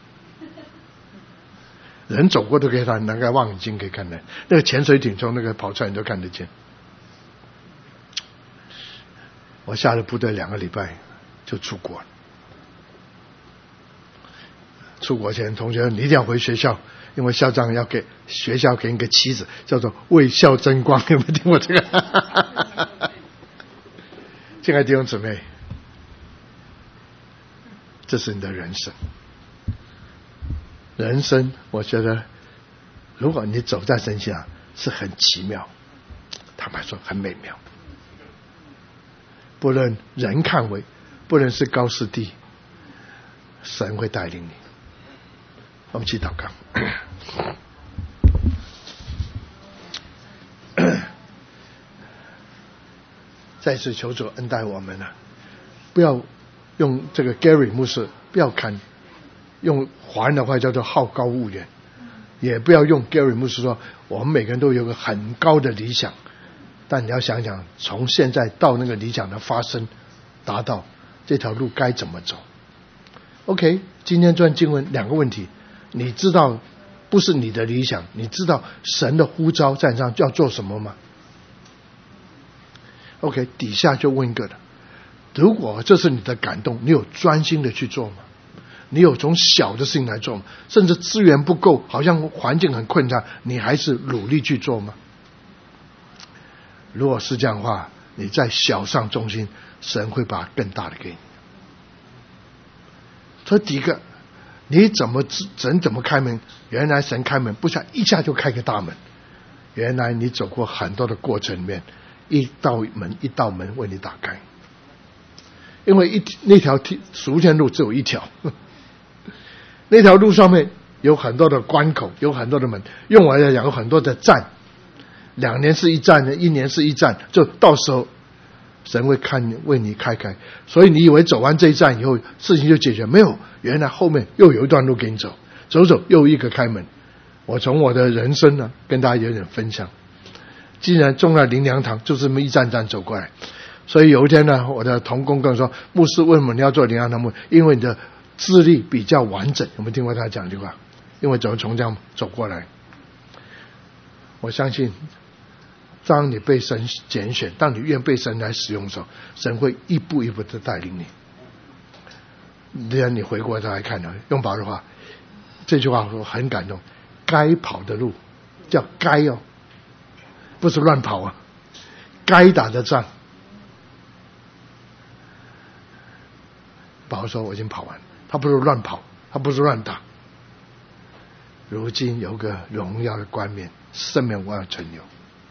人走过都可以看，那个望远镜可以看的，那个潜水艇从那个跑出来你都看得见。我下了部队两个礼拜就出国了。出国前，同学你一定要回学校，因为校长要给学校给你个旗子，叫做为校争光。有没有听过这个？亲爱的弟兄姊妹，这是你的人生。人生，我觉得，如果你走在神下，是很奇妙，坦白说，很美妙。不论人看为，不论是高是低，神会带领你。我们去祷告。再次求主恩待我们了、啊，不要用这个 Gary 牧师，不要看用华人的话叫做好高骛远，也不要用 Gary 牧师说我们每个人都有个很高的理想。但你要想想，从现在到那个理想的发生、达到，这条路该怎么走 ？OK， 今天这段经文两个问题，你知道不是你的理想，你知道神的呼召在上要做什么吗 ？OK， 底下就问一个了：如果这是你的感动，你有专心的去做吗？你有从小的事情来做吗？甚至资源不够，好像环境很困难，你还是努力去做吗？如果是这样的话， 你在小上忠心，神会把更大的给你。这第一个，你怎么神怎么开门？原来神开门不像一下就开个大门，原来你走过很多的过程里面，一道门一道门为你打开。因为一那条熟线路只有一条，那条路上面有很多的关口，有很多的门，用我来讲有很多的站，两年是一站，一年是一站，就到时候神会看为你开开。所以你以为走完这一站以后事情就解决，没有，原来后面又有一段路给你走，走走又一个开门。我从我的人生呢跟大家有点分享，既然种了灵粮堂，就这么一站站走过来。所以有一天呢，我的同工跟我说，牧师为什么你要做灵粮堂牧？因为你的资历比较完整。有没有听过他讲这句话？因为怎么从这样走过来。我相信当你被神拣选，当你愿被神来使用的时候，神会一步一步的带领你。既然你回过头来看呢，用保罗的话，这句话我很感动，该跑的路叫该哦，不是乱跑啊，该打的仗。保罗说我已经跑完，他不是乱跑，他不是乱打。如今有个荣耀的冠冕，圣名我要存留。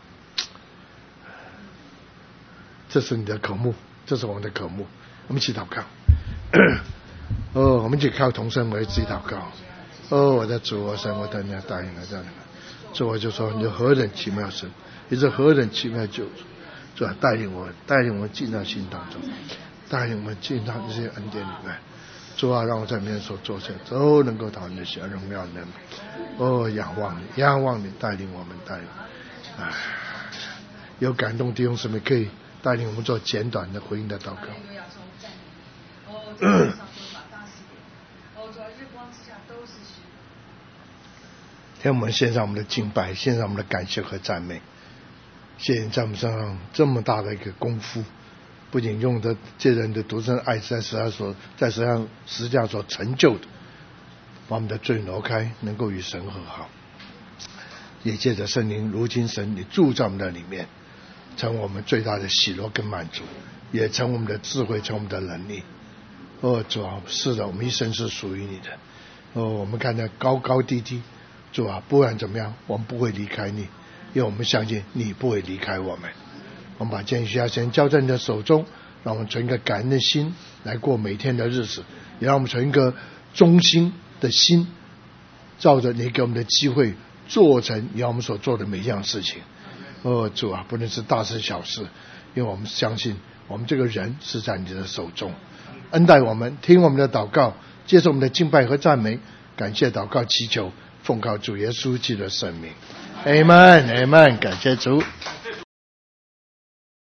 这是你的渴慕，这是我们的渴慕。我们一起祷告。哦，我们一起靠同声为自己祷告。哦，我的主，我神，我等你答应了，这样。主，我就说你何等奇妙神，你是何等奇妙救主。主啊，带领我们，带领我们进到心当中，带领我们进到这些恩典里面。主啊，让我在里面所做的都能够讨你的喜爱，荣耀你。哦，仰望你，仰望你带领我们，带领。唉，有感动弟兄姊妹可以带领我们做简短的回应的祷告。天，我们献上我们的敬拜，献上我们的感谢和赞美。谢谢你在我们身上这么大的一个功夫，不仅用的这人的独生爱在十二所在十上十架所成就的，把我们的罪挪开，能够与神和好。也借着圣灵，如今神你住在我们的里面，成我们最大的喜乐跟满足，也成我们的智慧，成我们的能力。哦，主啊，是的，我们一生是属于你的。哦，我们看到高高低低，主啊，不管怎么样，我们不会离开你，因为我们相信你不会离开我们。我们把这些先交在你的手中，让我们存一个感恩的心来过每天的日子，也让我们存一个忠心的心，照着你给我们的机会做成你要我们所做的每一样事情。哦，主啊，不论是大事小事，因为我们相信我们这个人是在你的手中，恩待我们，听我们的祷告，接受我们的敬拜和赞美，感谢祷告祈求，奉靠主耶稣基督的圣名。 Amen Amen， 感谢主。